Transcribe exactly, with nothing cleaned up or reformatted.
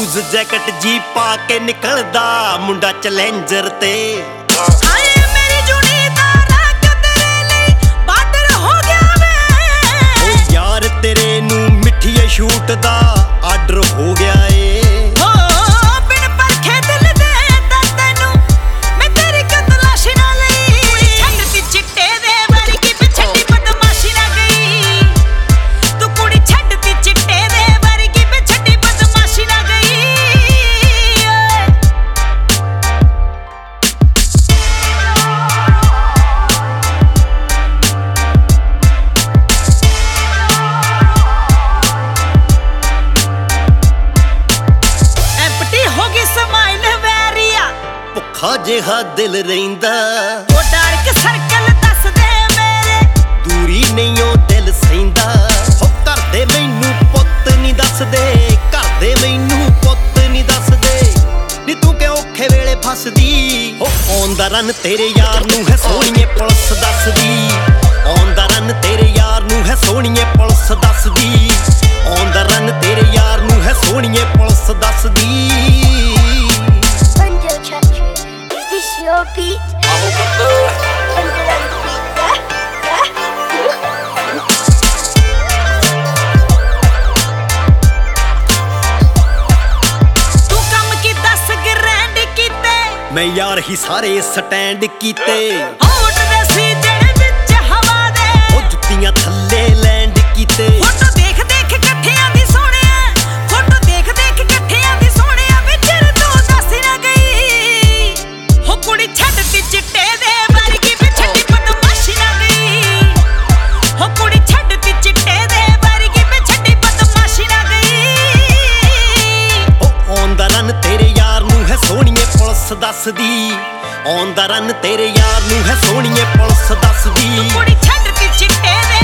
Loose jacket ਜੀ ਪਾ ਕੇ ਨਿਕਲਦਾ ਮੁੰਡਾ ਚੈਲੰਜਰ ਤੇ। ਆਏ ਮੇਰੀ ਜੁਣੀ ਦਾ ਰੰਗ ਤੇਰੇ ਲਈ ਬਾਰਡਰ ਹੋ ਗਿਆ ਵੇ। ਓ ਯਾਰ ਤੇਰੇ ਨੂੰ ਮਿੱਠੀਏ ਸ਼ੂਟ ਦਾ ਆਰਡਰ ਹੋ ਗਿਆ ਏ। ਭੁੱਖਾ ਜਿਹਾ ਦਿਲ ਰਹਿੰਦਾ ਉਹ ਡਾਰਕ ਸਰਕਲ ਦੱਸ ਦੇ ਮੇਰੇ ਦੂਰੀ ਨਹੀਂ ਉਹ ਦਿਲ ਸਹਿੰਦਾ। ਹੋ ਘਰ ਦੇ ਮੈਨੂੰ ਪੁੱਤ ਨਹੀਂ ਦੱਸਦੇ, ਘਰ ਦੇ ਮੈਨੂੰ ਪੁੱਤ ਨਹੀਂ ਦੱਸਦੇ ਨੀ ਤੂੰ ਕਿ ਔਖੇ ਵੇਲੇ ਫਸਦੀ। ਹੋ ਔਨ ਦਾ ਰਨ ਤੇਰੇ ਯਾਰ ਨੂੰ ਹੈ ਸੋਹਣੀਏ ਪੁਲਿਸ ਦੱਸਦੀ। ਔਨ ਦਾ ਰਨ ਤੇਰੇ ਯਾਰ ਨੂੰ ਹੈ ਸੋਹਣੀਏ ਪੁਲਿਸ ਦੱਸਦੀ। ਔਨ ਦਾ ਰਨ ਤੇਰੇ ਯਾਰ ਨੂੰ ਹੈ ਸੋਹਣੀਏ ਪੁਲਿਸ ਦੱਸਦੀ। Your beat. ਤੂੰ ਕੰਮ ਕੀ ਦੱਸ ਗ੍ਰੈਂਡ ਕੀਤੇ ਮੈਂ ਯਾਰ ਹੀ ਸਾਰੇ ਸਟੈਂਡ ਕੀਤੇ। ਹੋਟ ਦੇ ਸੀ ਜਿਹੜੇ ਵਿੱਚ ਹਵਾ ਦੇ ਉਹ ਜੁੱਤੀਆਂ ਥੱਲੇ ਲੈਂਡ ਕੀਤੇ। ਫੋਟੋ ਦੇਖ ਦੇਖ ਇਕੱਠਿਆਂ ਦੀ ਸੋਹਣਿਆ, ਫੋਟੋ ਦੇਖ ਦੇਖ ਇਕੱਠਿਆਂ ਦੀ ਸੋਹਣਿਆ ਵਿਚਰ ਤੂੰ ਦੱਸ ਨਾ ਗਈ। ਹੋ ਕੁੜੀ ਛੱਡਤੀ ਚਿੱਟੇ ਦੇ ਵਰਗੀ ਵੀ ਛੱਡੀ ਬਦਮਾਸ਼ੀ ਨਾ ਗਈ। ਹੋ ਕੁੜੀ ਛੱਡਤੀ ਚਿੱਟੇ ਦੇ ਵਰਗੀ ਵੀ ਛੱਡੀ ਬਦਮਾਸ਼ੀ ਨਾ ਗਈ। ਉਹ ਔਨ ਦਾ ਰਨ ਤੇਰੇ ਯਾਰ ਨੂੰ ਹੈ ਸੋਹਣੀਏ ਪੁਲਿਸ ਦੱਸਦੀ। ਔਨ ਦਾ ਰਨ ਤੇਰੇ ਯਾਰ ਨੂੰ ਹੈ ਸੋਹਣੀਏ ਪੁਲਿਸ ਦੱਸਦੀ। ਕੁੜੀ ਛੱਡਤੀ ਚਿੱਟੇ ਦੇ